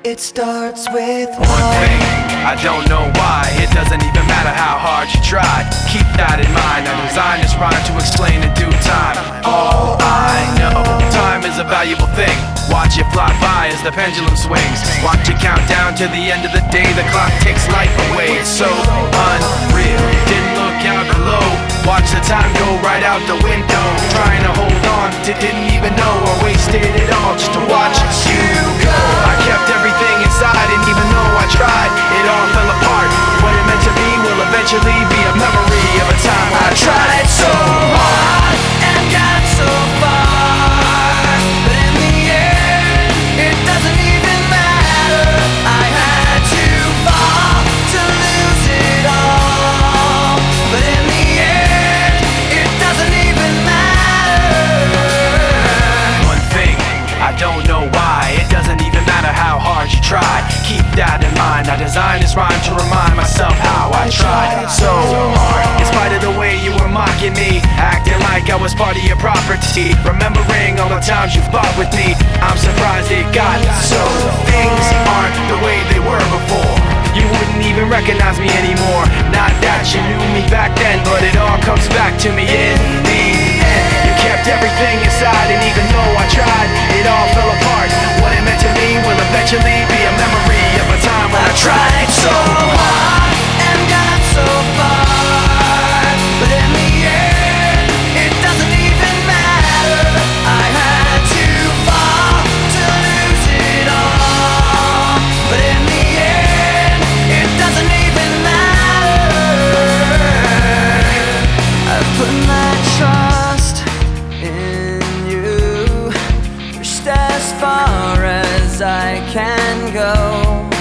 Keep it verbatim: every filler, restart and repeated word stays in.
It starts with one thing, I don't know why. It doesn't even matter how hard you try. Keep that in mind, I designed this rhyme to explain in due time. All I know, time is a valuable thing. Watch it fly by as the pendulum swings. Watch it count down to the end of the day. The clock takes life away, it's so unreal. Didn't look out below, watch the time go right out the window. Trying to hold on to didn't even know I wasted it all just to watch you go. I kept everything inside, and even though I tried, it all fell apart. What it meant to be will eventually be a memory of a time when I tried so hard and got so far, but in the end, it doesn't even matter. I had to fall to lose it all, but in the end, it doesn't even matter. One thing, I don't know why. It doesn't even matter how hard you try. Keep that in mind, I designed this rhyme to remind myself how I tried so hard. In spite of the way you were mocking me, acting like I was part of your property, remembering all the times you fought with me, I'm surprised it got so. Things aren't the way they were before. You wouldn't even recognize me anymore. Not that you knew me back then, but it all comes back to me in the end. You kept everything inside, and even though I tried, it all fell apart. What it meant to me will eventually be a memory of a time when I tried so hard and got so far, but in the end, it doesn't even matter. I had to fall to lose it all, but in the end, it doesn't even matter. I've put my trust in you, pushed as far as I can go.